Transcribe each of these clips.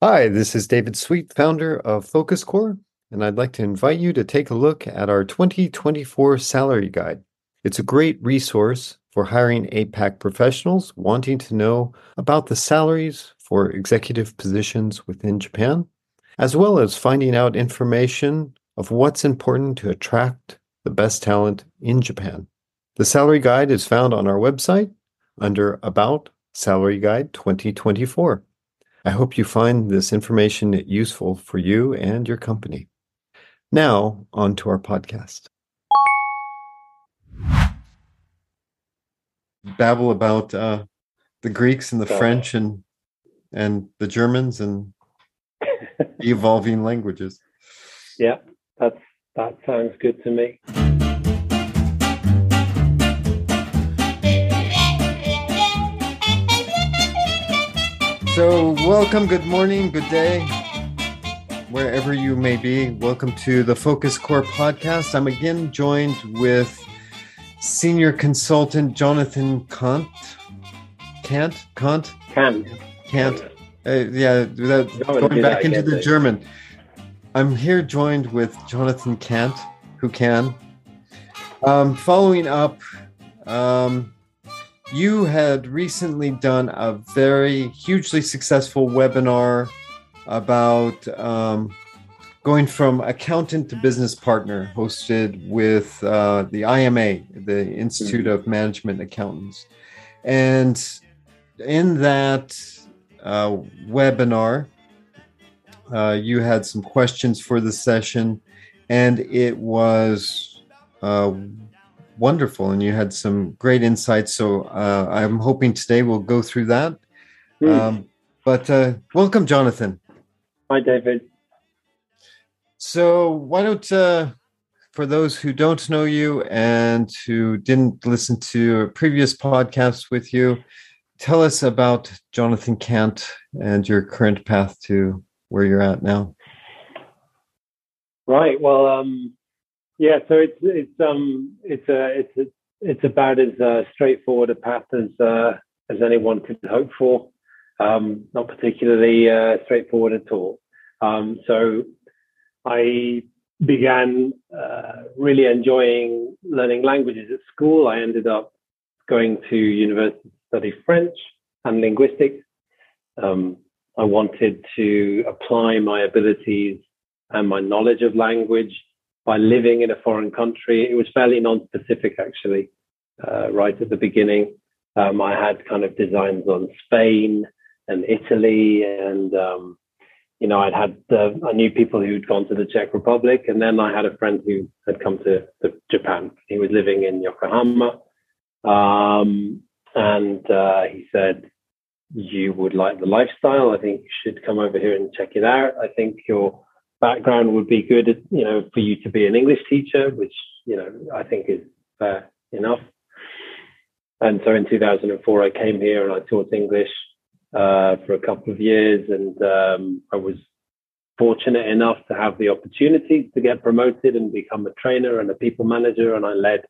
Hi, this is David Sweet, founder of Focus Core, and I'd like to invite you to take a look at our 2024 Salary Guide. It's a great resource for hiring APAC professionals wanting to know about the salaries for executive positions within Japan, as well as finding out information of what's important to attract the best talent in Japan. The Salary Guide is found on our website under About Salary Guide 2024. I hope you find this information useful for you and your company. Now, on to our podcast. Babble about the Greeks and the French and the Germans and the evolving languages. Yeah, that sounds good to me. So, welcome, good morning, good day, wherever you may be. Welcome to the Focus Core podcast. I'm again joined with Senior Consultant Jonathan Kant. Without going back into the German. I'm here joined with Jonathan Kant, who can. Following up, you had recently done a very hugely successful webinar about going from accountant to business partner, hosted with the IMA, the Institute of Management Accountants. And in that webinar, you had some questions for the session, and it was wonderful, and you had some great insights. So I'm hoping today we'll go through that. But welcome, Jonathan. Hi, David. So why don't, for those who don't know you and who didn't listen to a previous podcast with you, tell us about Jonathan Kant and your current path to where you're at now. Right. Well, yeah. So it's about as straightforward a path as anyone could hope for. Not particularly straightforward at all. So I began really enjoying learning languages at school. I ended up going to university to study French and linguistics. I wanted to apply my abilities and my knowledge of language by living in a foreign country. It was fairly non-specific, actually, right at the beginning. I had kind of designs on Spain and Italy, and I knew people who'd gone to the Czech Republic, and then I had a friend who had come to Japan. He was living in Yokohama, and he said, "You would like the lifestyle. I think you should come over here and check it out. I think your background would be good, for you to be an English teacher," which, I think is fair enough. And so in 2004, I came here and I taught English for a couple of years. And I was fortunate enough to have the opportunity to get promoted and become a trainer and a people manager. And I led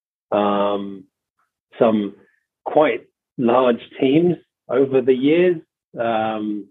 some quite large teams over the years. And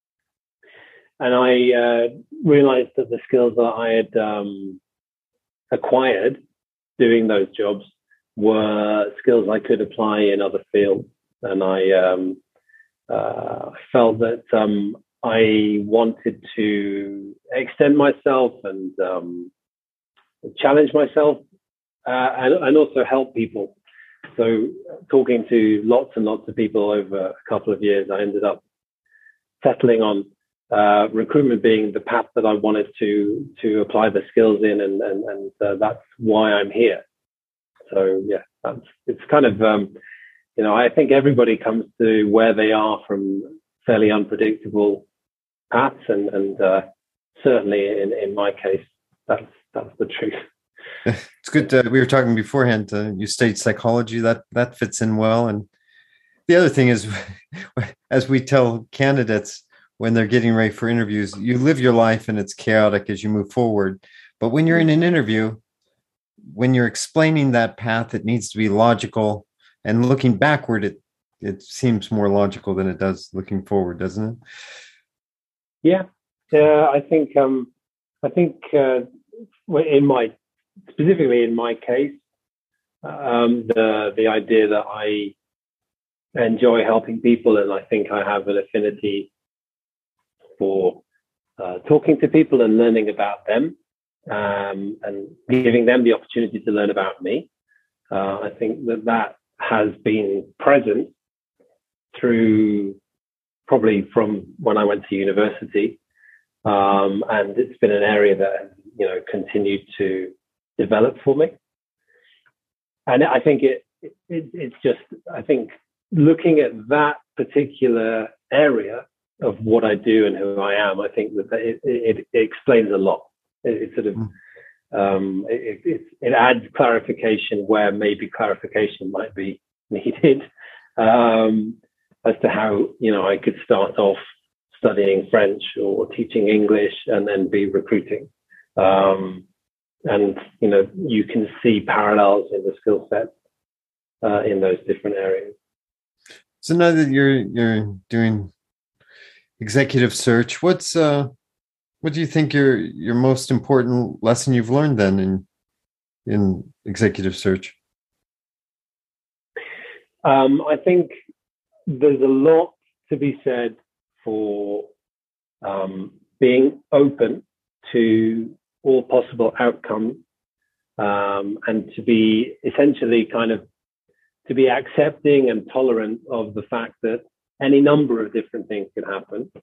I realized that the skills that I had acquired doing those jobs were skills I could apply in other fields. And I felt that I wanted to extend myself and challenge myself and also help people. So talking to lots and lots of people over a couple of years, I ended up settling on recruitment being the path that I wanted to apply the skills in, and that's why I'm here. So yeah, it's kind of I think everybody comes to where they are from fairly unpredictable paths, and certainly in my case, that's the truth. It's good. We were talking beforehand. You studied psychology. That fits in well. And the other thing is, as we tell candidates when they're getting ready for interviews, you live your life and it's chaotic as you move forward. But when you're in an interview, when you're explaining that path, it needs to be logical. And looking backward, it seems more logical than it does looking forward, doesn't it? Yeah, yeah. I think in my specifically in my case, the idea that I enjoy helping people, and I think I have an affinity for talking to people and learning about them, and giving them the opportunity to learn about me. I think that has been present through probably from when I went to university, and it's been an area that has, continued to develop for me. And I think it's just, I think looking at that particular area of what I do and who I am, I think that it explains a lot. It sort of it adds clarification where maybe clarification might be needed, as to how I could start off studying French or teaching English and then be recruiting. And you can see parallels in the skill set in those different areas. So now that you're doing executive search, what do you think your most important lesson you've learned then in executive search? I think there's a lot to be said for being open to all possible outcomes, and to be essentially to be accepting and tolerant of the fact that any number of different things can happen.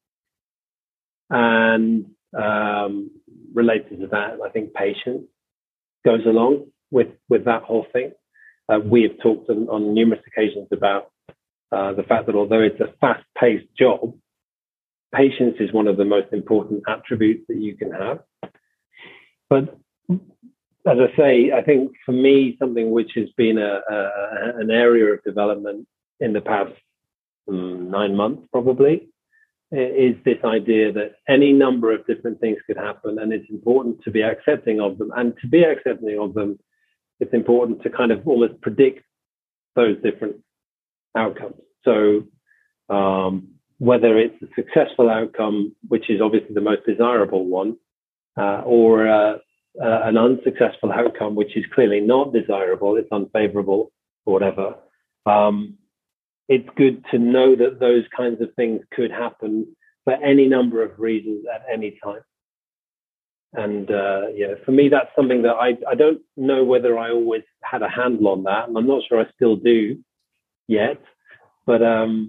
And related to that, I think patience goes along with that whole thing. We have talked on numerous occasions about the fact that although it's a fast-paced job, patience is one of the most important attributes that you can have. But as I say, I think for me, something which has been an area of development in the past 9 months probably is this idea that any number of different things could happen, and it's important to be accepting of them. And to be accepting of them, it's important to kind of almost predict those different outcomes. So whether it's a successful outcome, which is obviously the most desirable one, or an unsuccessful outcome, which is clearly not desirable, it's unfavorable or whatever, it's good to know that those kinds of things could happen for any number of reasons at any time. And for me, that's something that I don't know whether I always had a handle on that, and I'm not sure I still do yet, but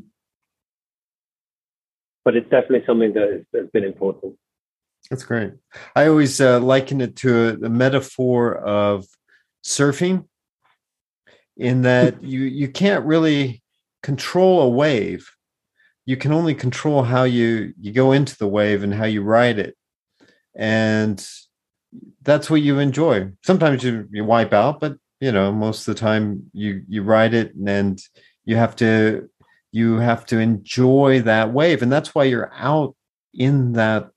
it's definitely something that has been important. That's great. I always liken it to a metaphor of surfing, in that you can't really control a wave. You can only control how you go into the wave and how you ride it. And that's what you enjoy. Sometimes you wipe out, but most of the time you ride it, and you have to enjoy that wave. And that's why you're out in that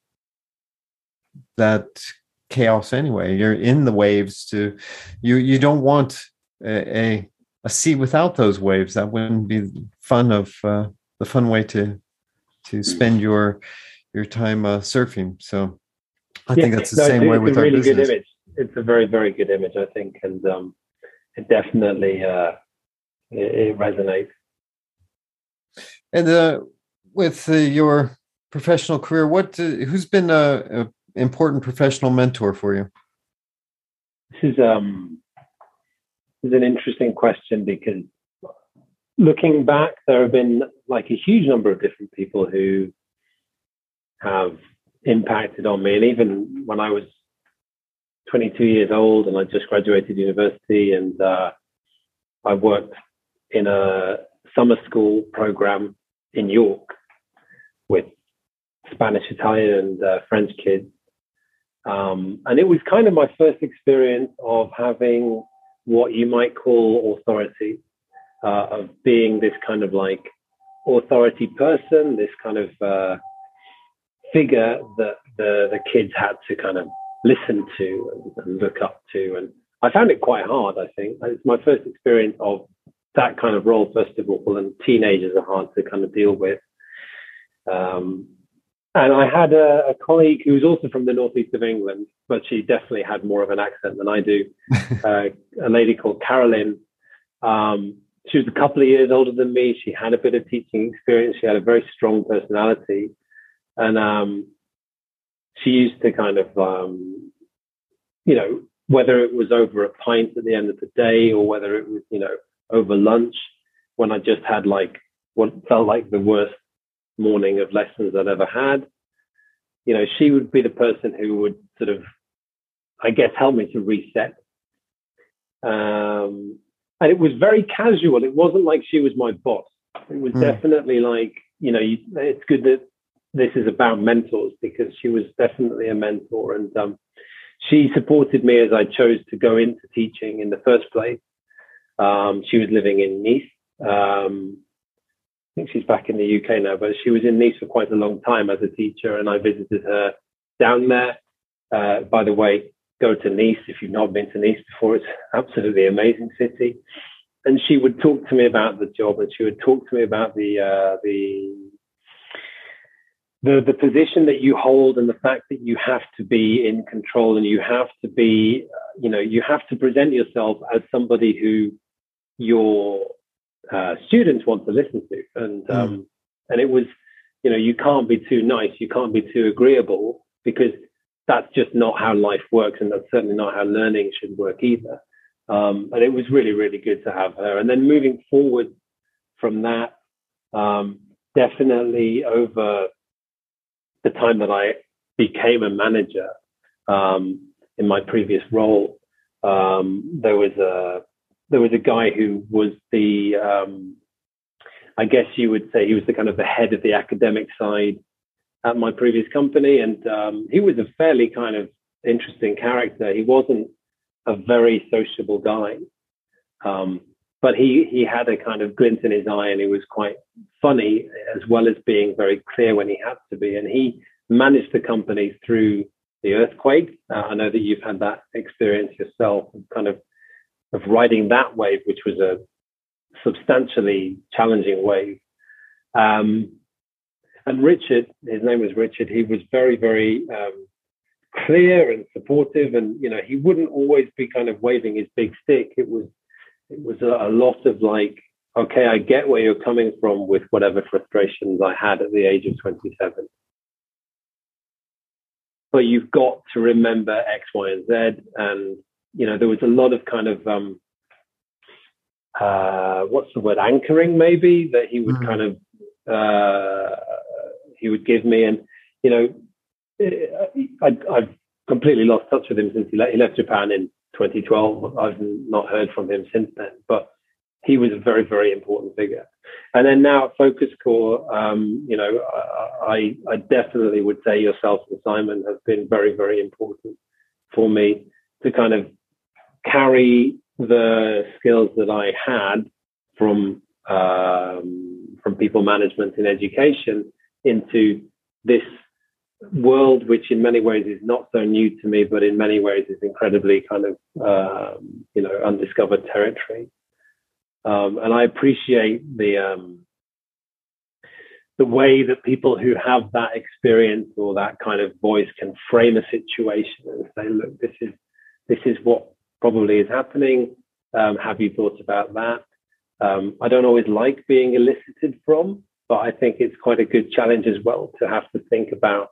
chaos anyway. You're in the waves you don't want a sea without those waves. That wouldn't be the fun way to spend your time surfing. So I think that's the same way with our business. It's a really good image. It's a very, very good image, I think, and it definitely it resonates. And with your professional career, who's been a important professional mentor for you? This is an interesting question, because looking back, there have been like a huge number of different people who have impacted on me. And even when I was 22 years old and I just graduated university, and I worked in a summer school program in York with Spanish, Italian, and French kids. And it was kind of my first experience of having what you might call authority, of being this kind of like authority person, this kind of figure that the kids had to kind of listen to and look up to. And I found it quite hard, I think. It's my first experience of that kind of role, first of all, and teenagers are hard to kind of deal with. And I had a colleague who was also from the northeast of England, but she definitely had more of an accent than I do. A lady called Carolyn. She was a couple of years older than me. She had a bit of teaching experience. She had a very strong personality. And she used to kind of, whether it was over a pint at the end of the day or whether it was, over lunch, when I just had like what felt like the worst morning of lessons I'd ever had, she would be the person who would sort of, I guess, help me to reset. And it was very casual. It wasn't like she was my boss. It was definitely like, it's good that this is about mentors, because she was definitely a mentor. And she supported me as I chose to go into teaching in the first place. She was living in Nice. I think she's back in the UK now, but she was in Nice for quite a long time as a teacher, and I visited her down there. By the way, go to Nice if you've not been to Nice before. It's absolutely amazing city. And she would talk to me about the job, and she would talk to me about the position that you hold, and the fact that you have to be in control, and you have to be, you have to present yourself as somebody who your students want to listen to. And it was, you can't be too nice, you can't be too agreeable, because that's just not how life works, and that's certainly not how learning should work either. And it was really, really good to have her. And then moving forward from that, definitely over the time that I became a manager, in my previous role, there was a guy who was the, I guess you would say he was the kind of the head of the academic side at my previous company. And he was a fairly kind of interesting character. He wasn't a very sociable guy, but he had a kind of glint in his eye, and he was quite funny, as well as being very clear when he had to be. And he managed the company through the earthquake. I know that you've had that experience yourself, kind of riding that wave, which was a substantially challenging wave. And Richard, his name was Richard, he was very, very clear and supportive. And, he wouldn't always be kind of waving his big stick. It was a lot of like, okay, I get where you're coming from with whatever frustrations I had at the age of 27. But you've got to remember X, Y, and Z. And, there was a lot of kind of, what's the word, anchoring maybe, that he would kind of, he would give me. And, I've completely lost touch with him since he left Japan in 2012. I've not heard from him since then, but he was a very, very important figure. And then now at Focus Core, I definitely would say yourself and Simon have been very, very important for me to kind of carry the skills that I had from people management and education into this world, which in many ways is not so new to me, but in many ways is incredibly kind of, undiscovered territory. And I appreciate the way that people who have that experience or that kind of voice can frame a situation and say, look, this is what probably is happening. Have you thought about that? I don't always like being elicited from, but I think it's quite a good challenge as well to have to think about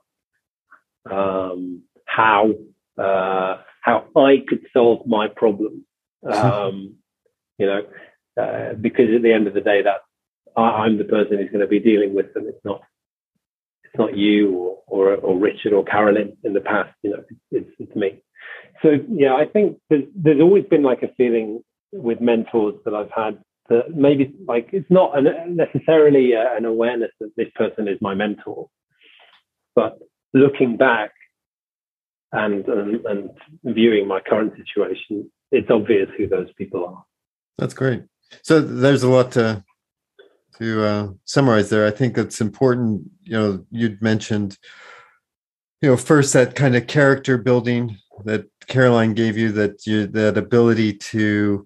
how I could solve my problem. Because at the end of the day, that I'm the person who's going to be dealing with them. It's not you or Richard or Carolyn in the past. It's me. So yeah, I think there's always been like a feeling with mentors that I've had that maybe like it's not necessarily an awareness that this person is my mentor, but looking back and viewing my current situation, it's obvious who those people are. That's great. So there's a lot to summarize there. I think it's important. You'd mentioned, first that kind of character building that Caroline gave you, that ability to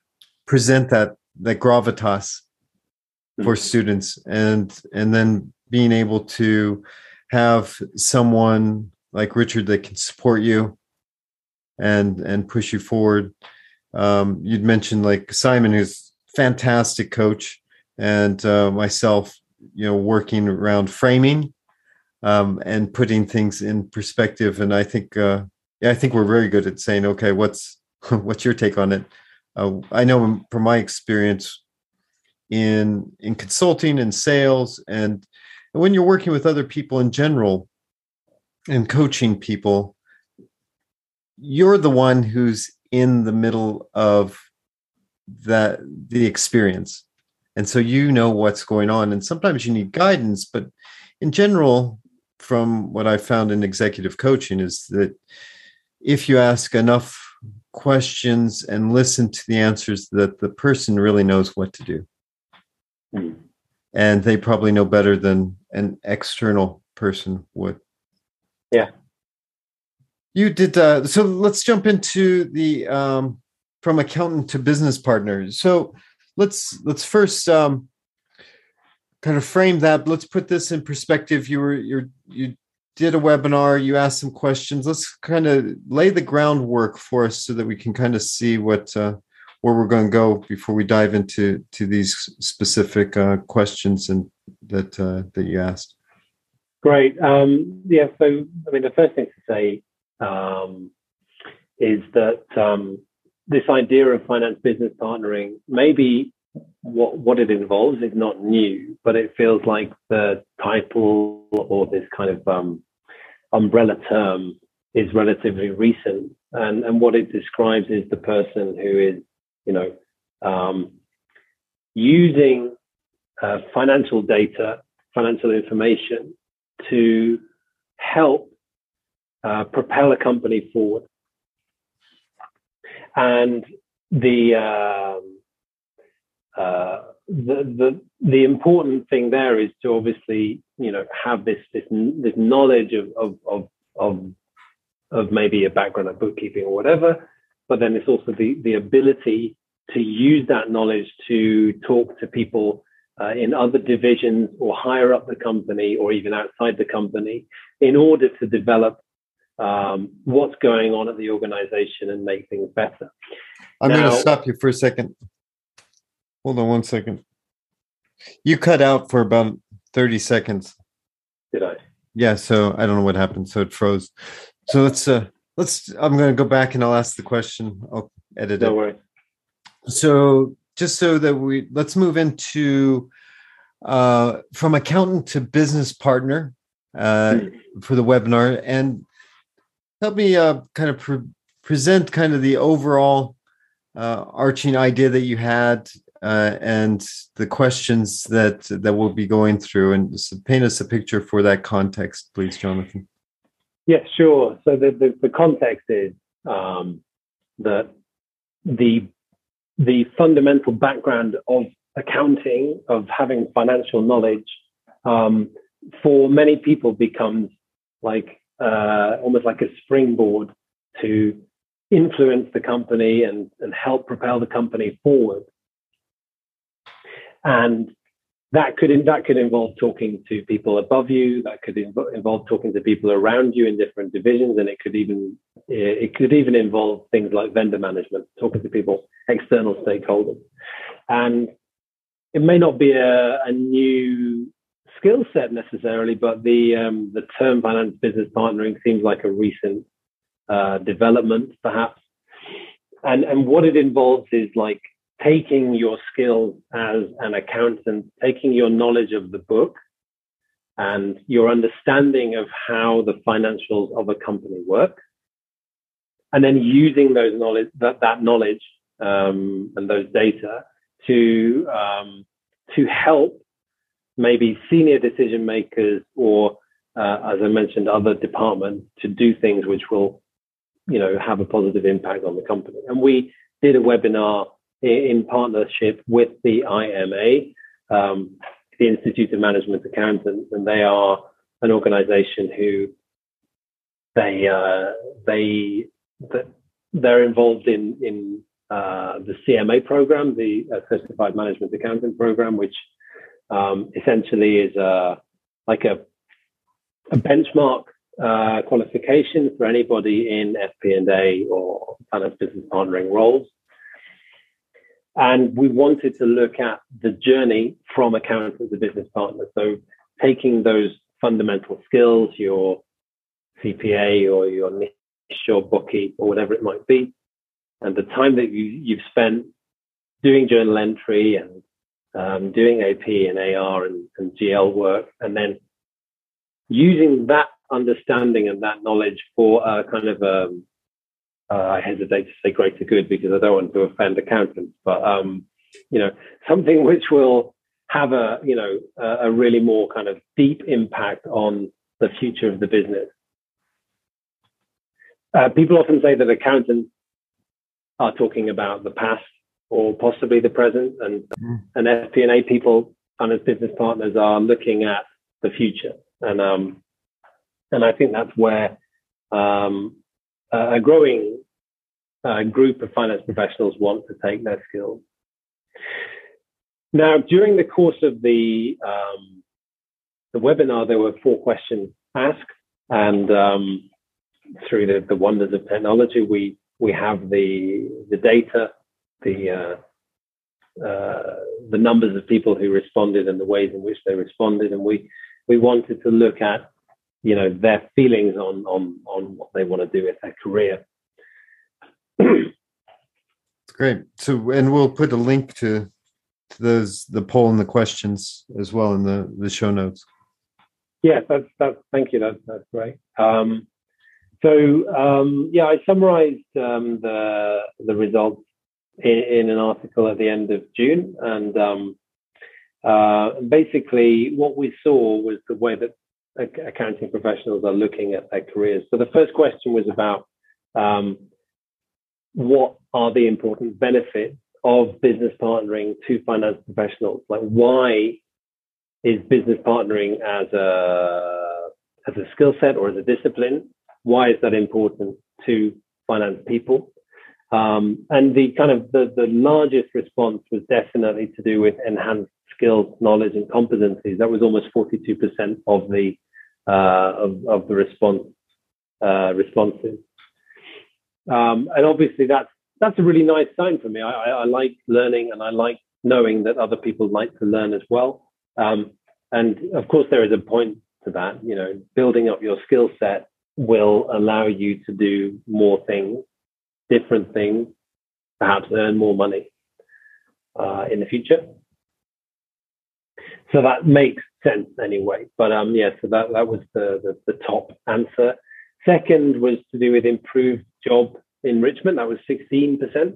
present that gravitas for students, and then being able to have someone like Richard that can support you and push you forward. You'd mentioned like Simon, who's a fantastic coach, and myself, working around framing and putting things in perspective. And I think, I think we're very good at saying, okay, what's your take on it? I know from my experience in consulting and sales, and when you're working with other people in general and coaching people, you're the one who's in the middle of the experience. And so what's going on. And sometimes you need guidance, but in general, from what I found in executive coaching, is that if you ask enough questions and listen to the answers, that the person really knows what to do. And they probably know better than an external person would. Yeah. You did. So let's jump into the from accountant to business partner. So let's first kind of frame that. Let's put this in perspective. You did a webinar. You asked some questions. Let's kind of lay the groundwork for us so that we can kind of see where we're going to go before we dive into these specific questions and that you asked. Great. Yeah. So the first thing to say is that this idea of finance business partnering, maybe what it involves is not new, but it feels like the title or this kind of umbrella term is relatively recent. And what it describes is the person who is, using financial data, financial information to help propel a company forward. And the important thing there is to obviously, have this knowledge of maybe a background of bookkeeping or whatever, but then it's also the ability to use that knowledge to talk to people in other divisions or higher up the company or even outside the company in order to develop what's going on at the organization and make things better. I'm going to stop you for a second. Hold on 1 second. You cut out for about 30 seconds. Did I? Yeah, so I don't know what happened. So it froze. So let's I'm going to go back and I'll ask the question. I'll edit it. Don't worry. So just so that let's move into from accountant to business partner for the webinar, and help me kind of present kind of the overall arching idea that you had and the questions that we'll be going through, and just paint us a picture for that context, please, Jonathan. Yeah, sure. So the context is that the fundamental background of accounting, of having financial knowledge, for many people becomes like almost like a springboard to influence the company and help propel the company forward. And that could involve talking to people above you. That could involve talking to people around you in different divisions, and it could even involve things like vendor management, talking to people, external stakeholders. And it may not be a new skill set necessarily, but the term finance business partnering seems like a recent development, perhaps. And what it involves is like taking your skills as an accountant, taking your knowledge of the book and your understanding of how the financials of a company work, and then using those knowledge, that knowledge and those data to help maybe senior decision makers or, as I mentioned, other departments to do things which will, have a positive impact on the company. And we did a webinar in partnership with the IMA, the Institute of Management Accountants, and they are an organization who they're involved in the CMA program, the Certified Management Accountant program, which essentially is like a benchmark qualification for anybody in FP&A or finance business partnering roles. And we wanted to look at the journey from accountant to business partner. So taking those fundamental skills, your CPA or your niche or bookie or whatever it might be, and the time that you've spent doing journal entry and doing AP and AR and GL work, and then using that understanding and that knowledge for a kind of I hesitate to say greater good because I don't want to offend accountants, but something which will have a really more kind of deep impact on the future of the business. People often say that accountants are talking about the past or possibly the present, and FP&A people and as business partners are looking at the future. And I think that's where a growing group of finance professionals want to take their skills. Now, during the course of the webinar, there were 4 questions asked, and through the wonders of technology, we have the data, the numbers of people who responded and the ways in which they responded, and we wanted to look at their feelings on what they want to do with their career. That's great. So, and we'll put a link to the poll and the questions as well in the show notes. Yeah, that's thank you. That's great. I summarized the results in an article at the end of June, and basically what we saw was the way that accounting professionals are looking at their careers. So the first question was about what are the important benefits of business partnering to finance professionals? Like, why is business partnering as a skill set or as a discipline? Why is that important to finance people? And the largest response was definitely to do with enhanced skills, knowledge, and competencies. That was almost 42% of the responses. And obviously that's a really nice sign for me. I like learning, and I like knowing that other people like to learn as well. And of course, there is a point to that. Building up your skill set will allow you to do more things, different things, perhaps earn more money in the future. So that makes sense anyway. But so that was the top answer. Second was to do with improved job enrichment. That was 16%.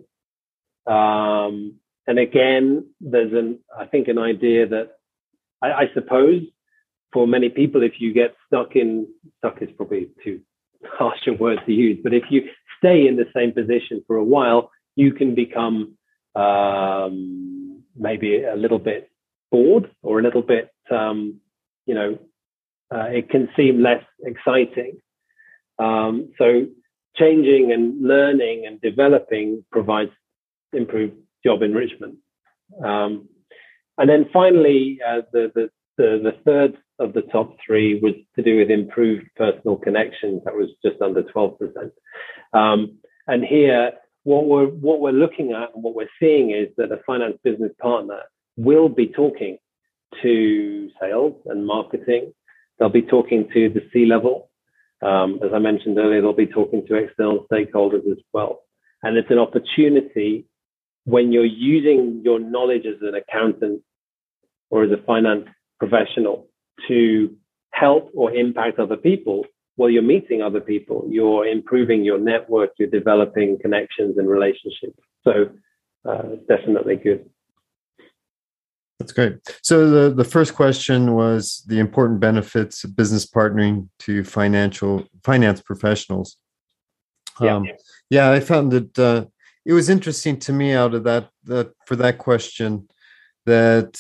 And again, there's I think an idea that I suppose for many people, if you get stuck is probably too harsh a word to use, but if you stay in the same position for a while, you can become maybe a little bit bored or a little bit, it can seem less exciting. So changing and learning and developing provides improved job enrichment. And then finally, the third of the top 3 was to do with improved personal connections. That was just under 12%. And here, what we're looking at and what we're seeing is that a finance business partner will be talking to sales and marketing. They'll be talking to the C-level. As I mentioned earlier, they'll be talking to external stakeholders as well. And it's an opportunity when you're using your knowledge as an accountant or as a finance professional to help or impact other people. Well, you're meeting other people, you're improving your network, you're developing connections and relationships. So definitely good. That's great. So the first question was the important benefits of business partnering to finance professionals. I found that it was interesting to me out of that for that question that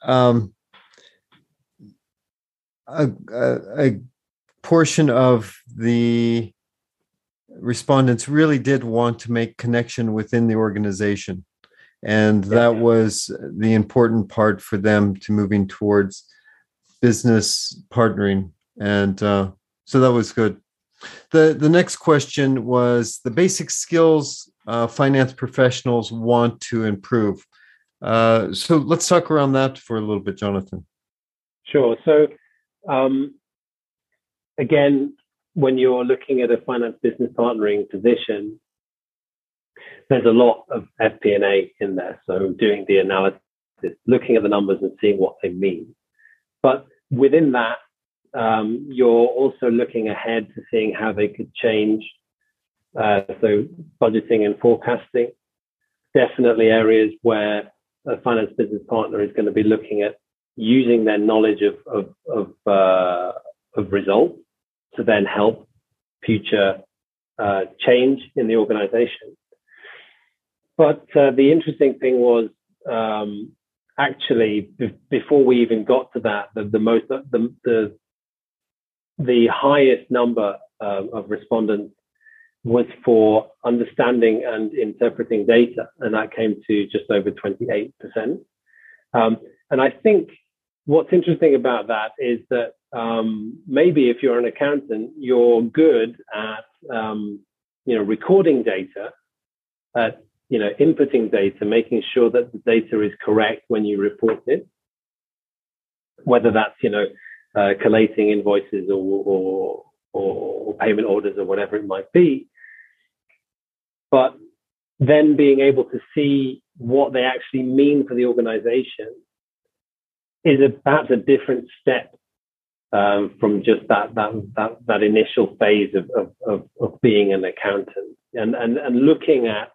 a portion of the respondents really did want to make connection within the organization. And that was the important part for them to moving towards business partnering. And so that was good. The next question was the basic skills finance professionals want to improve. So let's talk around that for a little bit, Jonathan. Sure. So again, when you're looking at a finance business partnering position, there's a lot of FP&A in there. So doing the analysis, looking at the numbers and seeing what they mean. But within that, you're also looking ahead to seeing how they could change. So budgeting and forecasting, definitely areas where a finance business partner is going to be looking at using their knowledge of results to then help future change in the organization. But the interesting thing was actually before we even got to that, the highest number of respondents was for understanding and interpreting data, and that came to just over 28%. And I think what's interesting about that is that maybe if you're an accountant, you're good at recording data, at inputting data, making sure that the data is correct when you report it, whether that's collating invoices or payment orders or whatever it might be. But then being able to see what they actually mean for the organization is perhaps a different step from just that initial phase of being an accountant and looking at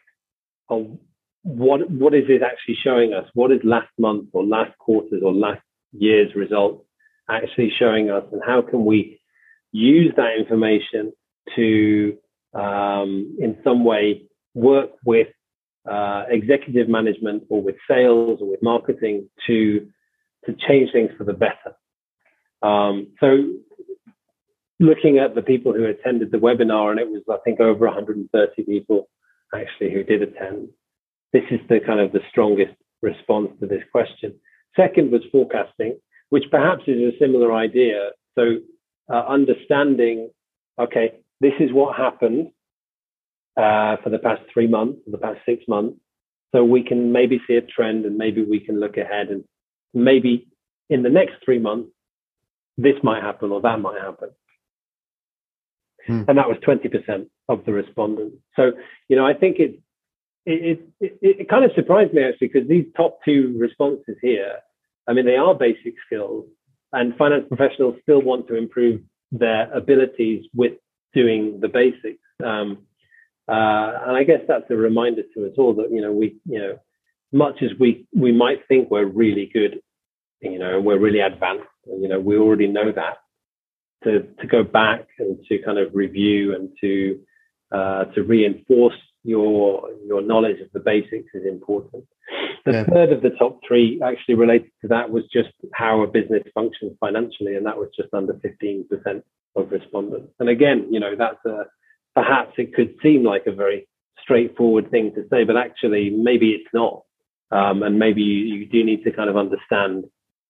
what is it actually showing us? What is last month or last quarter's or last year's results actually showing us, and how can we use that information to in some way work with executive management or with sales or with marketing to change things for the better. So looking at the people who attended the webinar, and it was, I think, over 130 people actually who did attend, this is the kind of the strongest response to this question. Second was forecasting, which perhaps is a similar idea. So understanding, okay, this is what happened for the past 3 months, for the past 6 months. So we can maybe see a trend, and maybe we can look ahead, and maybe in the next 3 months, this might happen or that might happen. And that was 20% of the respondents. So, I think it kind of surprised me actually, because these top two responses here, I mean, they are basic skills, and finance professionals still want to improve their abilities with doing the basics. And I guess that's a reminder to us all that, we, much as we might think we're really good, we're really advanced, we already know that, to go back and to kind of review and to reinforce your knowledge of the basics is important. The third of the top three actually related to that was just how a business functions financially, and that was just under 15% of respondents. And again, that's perhaps it could seem like a very straightforward thing to say, but actually maybe it's not. And maybe you do need to kind of understand,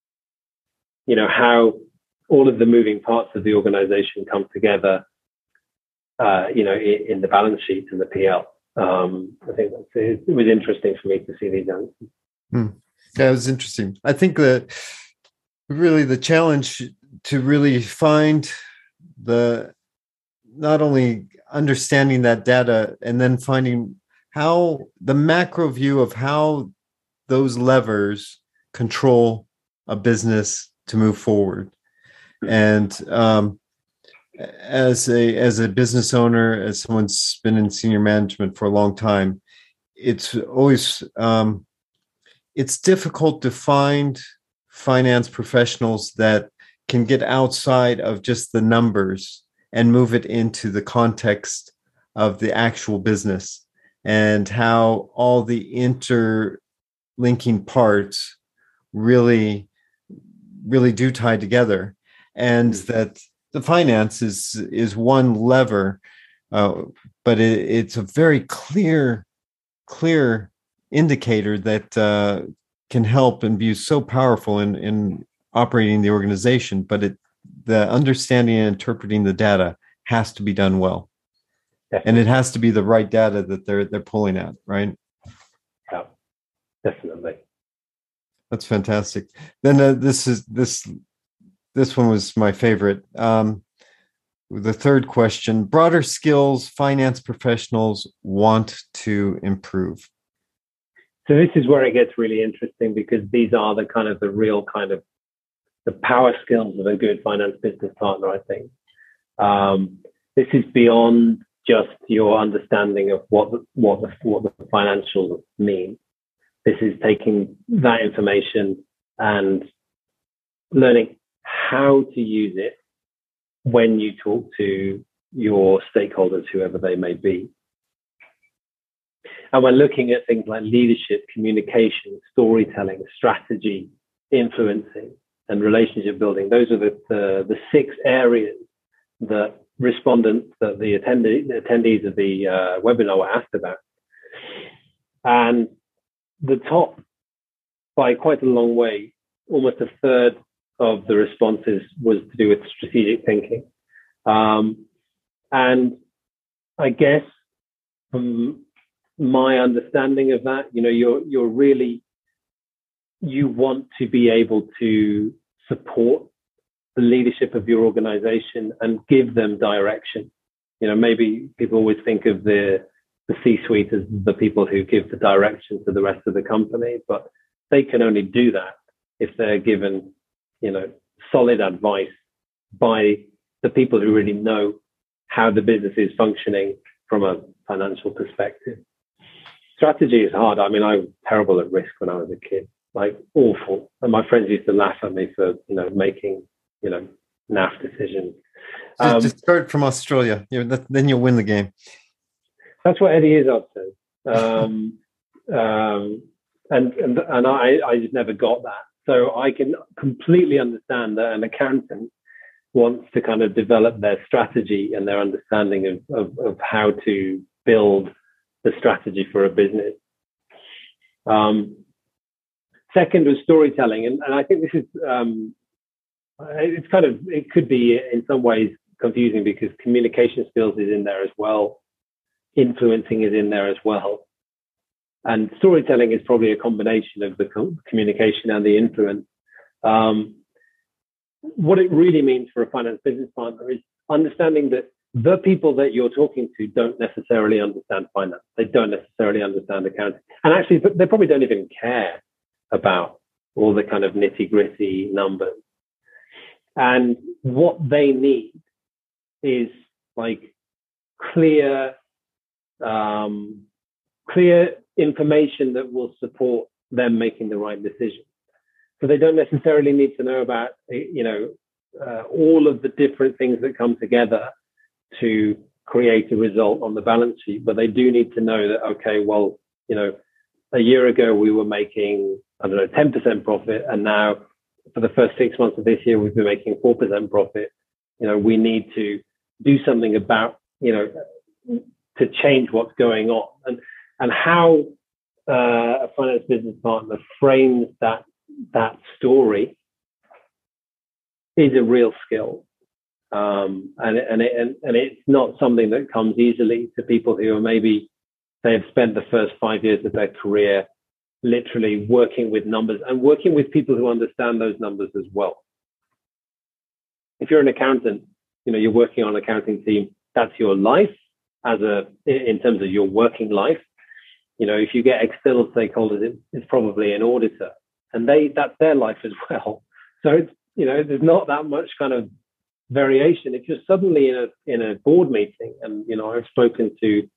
how all of the moving parts of the organization come together, in the balance sheet and the PL. I think it was interesting for me to see these answers. Yeah, it was interesting. I think that really the challenge to really find not only understanding that data and then finding how the macro view of how those levers control a business to move forward. And as a business owner, as someone's been in senior management for a long time, it's always it's difficult to find finance professionals that can get outside of just the numbers and move it into the context of the actual business and how all the interlinking parts really do tie together, and that the finance is one lever, but it's a very clear indicator that can help and be so powerful in operating the organization, but the understanding and interpreting the data has to be done well. Definitely. And it has to be the right data that they're pulling at, right? Yeah, definitely. That's fantastic. Then this one was my favorite. The third question: broader skills finance professionals want to improve. So this is where it gets really interesting, because these are the power skills of a good finance business partner, I think. This is beyond just your understanding of what the financials mean. This is taking that information and learning how to use it when you talk to your stakeholders, whoever they may be. And we're looking at things like leadership, communication, storytelling, strategy, influencing, and relationship building. Those are the 6 areas that respondents, that the attendees of the webinar were asked about. And the top, by quite a long way, almost a third of the responses was to do with strategic thinking. And I guess from my understanding of that, you're really, you want to be able to support the leadership of your organization and give them direction. Maybe people always think of the C-suite as the people who give the direction to the rest of the company, but they can only do that if they're given, solid advice by the people who really know how the business is functioning from a financial perspective. Strategy is hard. I mean, I was terrible at risk when I was a kid, like awful. And my friends used to laugh at me for, making, naff decisions. Just start from Australia. Then you'll win the game. That's what Eddie Izzard says. And I just never got that. So I can completely understand that an accountant wants to kind of develop their strategy and their understanding of how to build the strategy for a business. Second was storytelling. And I think this is, it could be in some ways confusing, because communication skills is in there as well. Influencing is in there as well. And storytelling is probably a combination of the communication and the influence. What it really means for a finance business partner is understanding that the people that you're talking to don't necessarily understand finance. They don't necessarily understand accounting. And actually, they probably don't even care about all the kind of nitty-gritty numbers. And what they need is like clear information that will support them making the right decision. So they don't necessarily need to know about, all of the different things that come together to create a result on the balance sheet. But they do need to know that, okay, well, a year ago we were making, 10% profit. And now for the first 6 months of this year, we've been making 4% profit. We need to do something about, to change what's going on. And how a finance business partner frames that story is a real skill. And it's not something that comes easily to people who are maybe, they have spent the first 5 years of their career literally working with numbers and working with people who understand those numbers as well. If you're an accountant, you're working on an accounting team, that's your life in terms of your working life. If you get external stakeholders, it's probably an auditor, and that's their life as well. So it's, there's not that much kind of variation. If you're suddenly in a board meeting, and I've spoken to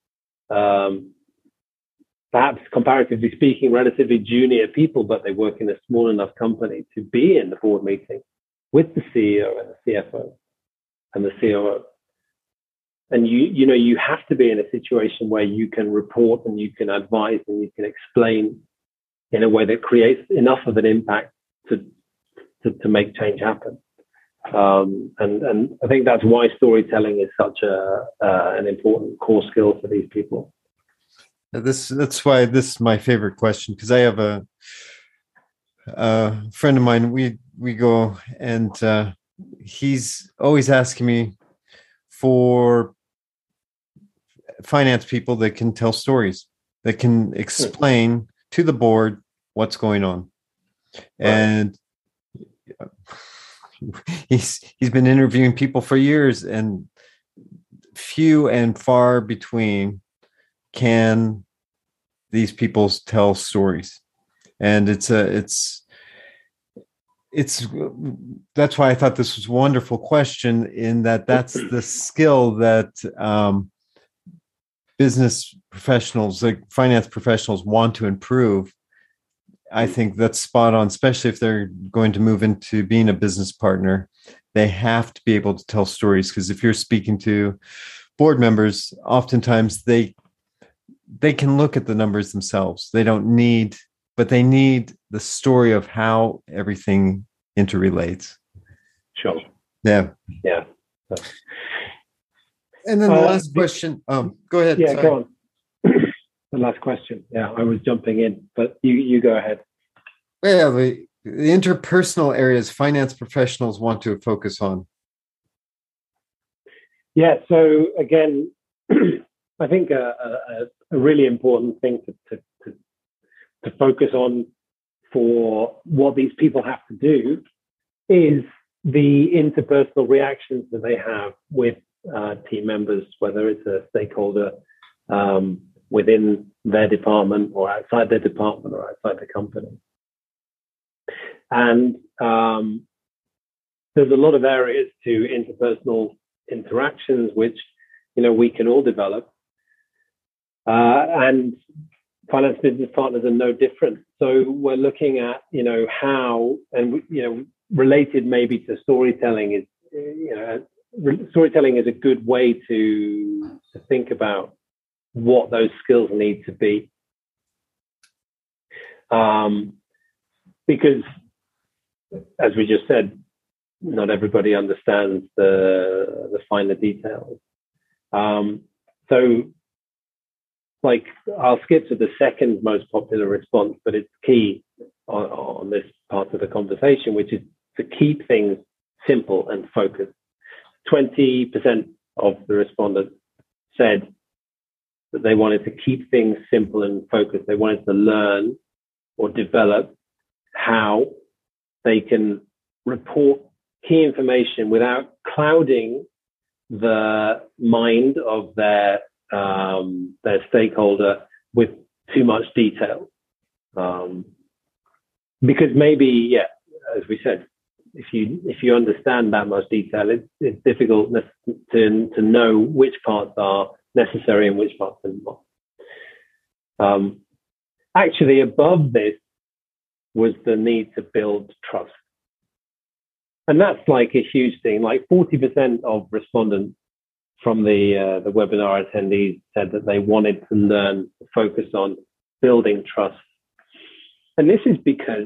perhaps comparatively speaking, relatively junior people, but they work in a small enough company to be in the board meeting with the CEO and the CFO and the COO. And you have to be in a situation where you can report and you can advise and you can explain in a way that creates enough of an impact to make change happen. And I think that's why storytelling is such an important core skill for these people. That's why this is my favorite question, because I have a friend of mine. we go, and he's always asking me for finance people that can tell stories, that can explain to the board what's going on. And he's been interviewing people for years, and few and far between can these people tell stories. And it's that's why I thought this was a wonderful question, in that that's the skill that business professionals, like finance professionals, want to improve. I think that's spot on, especially if they're going to move into being a business partner. They have to be able to tell stories, because if you're speaking to board members, oftentimes they can look at the numbers themselves. They don't need, but they need the story of how everything interrelates. Sure. Yeah. Yeah. And then the last question. Go ahead. Yeah, sorry. Go on. The last question. Yeah, I was jumping in, but you go ahead. Yeah, the interpersonal areas finance professionals want to focus on. Yeah. So again, I think a really important thing to focus on for what these people have to do is the interpersonal reactions that they have with team members, whether it's a stakeholder within their department or outside their department or outside the company. And there's a lot of areas to interpersonal interactions which, we can all develop. And finance business partners are no different. So we're looking at, how, and, related maybe to storytelling is, storytelling is a good way to think about what those skills need to be. Because, as we just said, not everybody understands the finer details. So, like, I'll skip to the second most popular response, but it's key on this part of the conversation, which is to keep things simple and focused. 20% of the respondents said that they wanted to keep things simple and focused. They wanted to learn or develop how they can report key information without clouding the mind of their stakeholder with too much detail. Because maybe, as we said, if you understand that much detail, it's difficult to know which parts are necessary and which parts are not. Actually, above this was the need to build trust. And that's like a huge thing. Like 40% of respondents from the webinar attendees said that they wanted to learn to focus on building trust. And this is because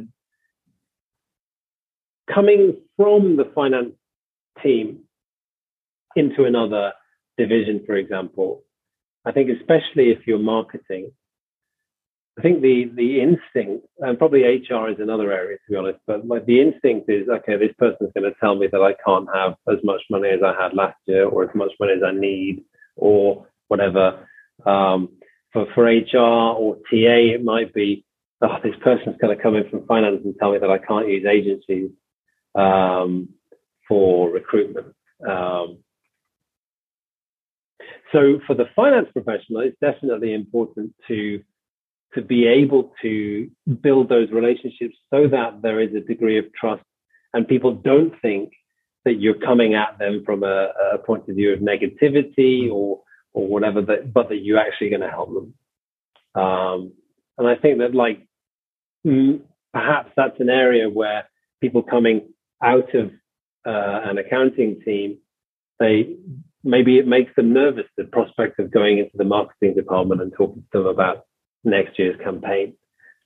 coming from the finance team into another division, for example, I think especially if you're marketing, I think the instinct, and probably HR is another area, to be honest, but like the instinct is, okay, this person's going to tell me that I can't have as much money as I had last year, or as much money as I need, or whatever. For HR or TA, it might be, oh, this person's going to come in from finance and tell me that I can't use agencies for recruitment. So for the finance professional, it's definitely important to be able to build those relationships so that there is a degree of trust and people don't think that you're coming at them from a point of view of negativity or whatever, but that you're actually going to help them. And I think that, like, perhaps that's an area where people coming out of an accounting team, maybe it makes them nervous, the prospect of going into the marketing department and talking to them about next year's campaign.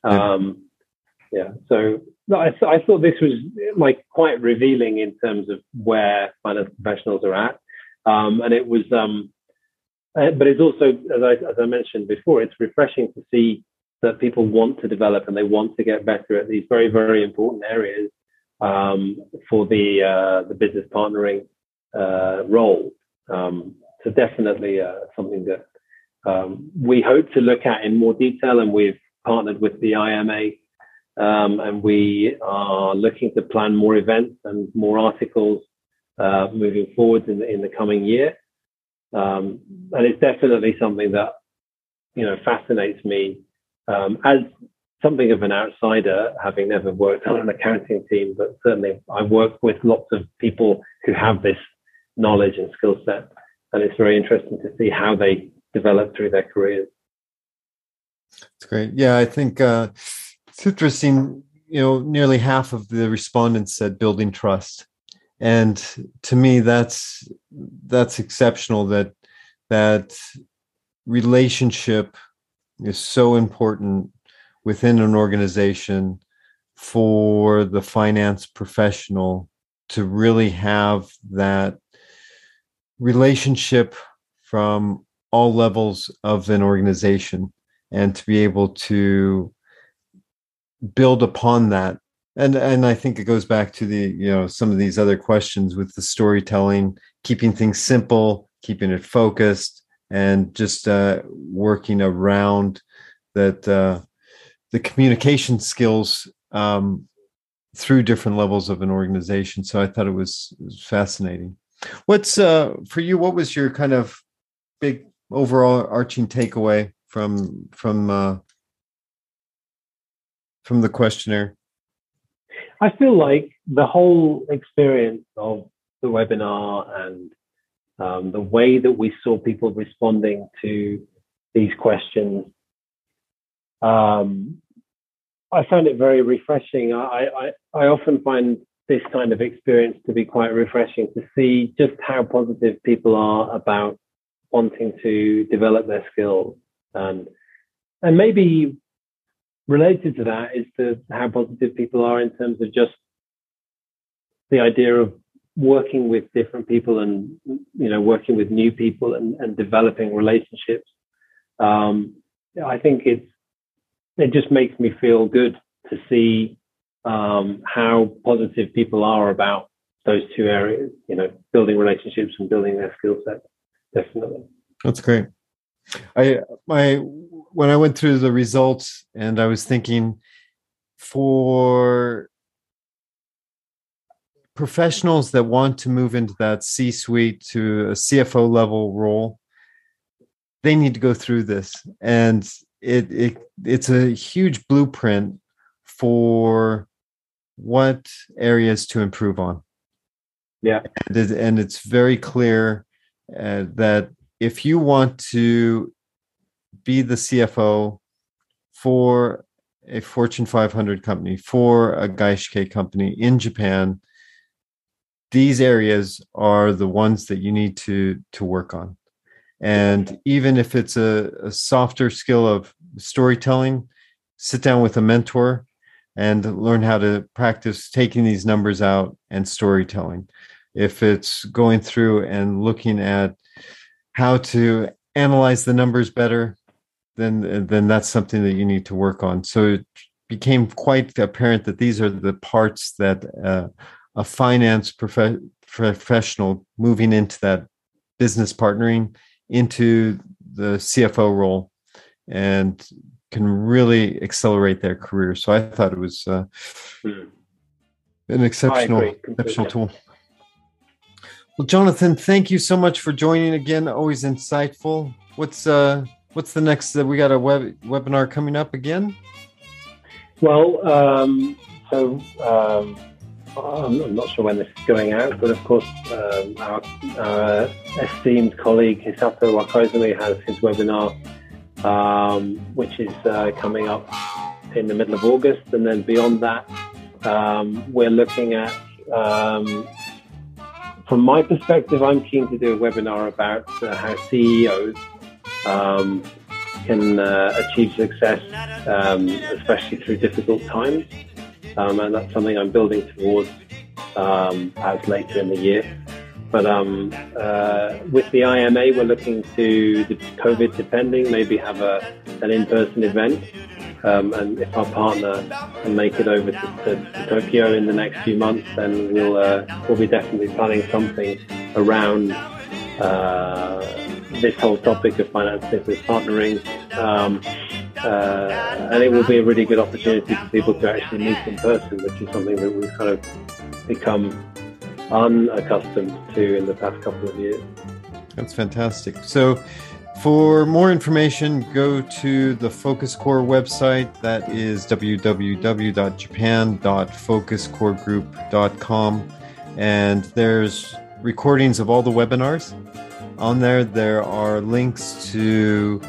So I thought this was like quite revealing in terms of where finance professionals are at. And it was, but it's also, as I mentioned before, it's refreshing to see that people want to develop and they want to get better at these very, very important areas for the business partnering role. So definitely something that we hope to look at in more detail, and we've partnered with the IMA, and we are looking to plan more events and more articles moving forward in the coming year. And it's definitely something that fascinates me as something of an outsider, having never worked on an accounting team, but certainly I work with lots of people who have this knowledge and skill set, and it's very interesting to see how they develop through their careers. That's great. Yeah, I think it's interesting. Nearly half of the respondents said building trust, and to me, that's exceptional. That relationship is so important within an organization for the finance professional to really have that relationship from all levels of an organization, and to be able to build upon that. And I think it goes back to the, some of these other questions with the storytelling, keeping things simple, keeping it focused, and just working around that, the communication skills through different levels of an organization. So I thought it was fascinating. What's for you? What was your kind of big overall arching takeaway from the questionnaire? I feel like the whole experience of the webinar and the way that we saw people responding to these questions, I found it very refreshing. I often find this kind of experience to be quite refreshing, to see just how positive people are about wanting to develop their skills. And maybe related to that is how positive people are in terms of just the idea of working with different people and, working with new people and developing relationships. I think it just makes me feel good to see how positive people are about those two areas, building relationships and building their skill set. Definitely. That's great. When I went through the results, and I was thinking, for professionals that want to move into that C-suite to a CFO level role, they need to go through this. And it's a huge blueprint for what areas to improve on. Yeah. And it's very clear that if you want to be the CFO for a Fortune 500 company, for a Gaishikei company in Japan, these areas are the ones that you need to work on. And even if it's a softer skill of storytelling, sit down with a mentor and learn how to practice taking these numbers out and storytelling. If it's going through and looking at how to analyze the numbers better, then that's something that you need to work on. So it became quite apparent that these are the parts that a finance professional moving into that business partnering into the CFO role and can really accelerate their career. So I thought it was an exceptional tool. Well, Jonathan, thank you so much for joining again. Always insightful. What's the next? We got a webinar coming up again. Well, I'm not sure when this is going out, but of course, our esteemed colleague Hisato Wakaizumi has his webinar, which is coming up in the middle of August. And then beyond that, we're looking at, from my perspective, I'm keen to do a webinar about how CEOs can achieve success, especially through difficult times. And that's something I'm building towards as later in the year. But with the IMA, we're looking to, COVID depending, maybe have an in-person event And if our partner can make it over to Tokyo in the next few months, then we'll be definitely planning something around this whole topic of finance business partnering. And it will be a really good opportunity for people to actually meet in person, which is something that we've kind of become unaccustomed to in the past couple of years. That's fantastic. So for more information, go to the Focus Core website. That is www.japan.focuscoregroup.com. And there's recordings of all the webinars on there. There are links to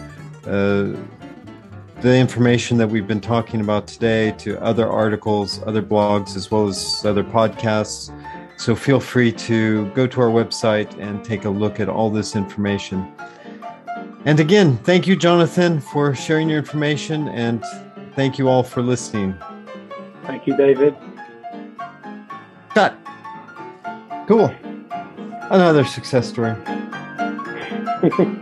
the information that we've been talking about today, to other articles, other blogs, as well as other podcasts. So feel free to go to our website and take a look at all this information. And again, thank you, Jonathan, for sharing your information, and thank you all for listening. Thank you, David. Cut. Cool. Another success story.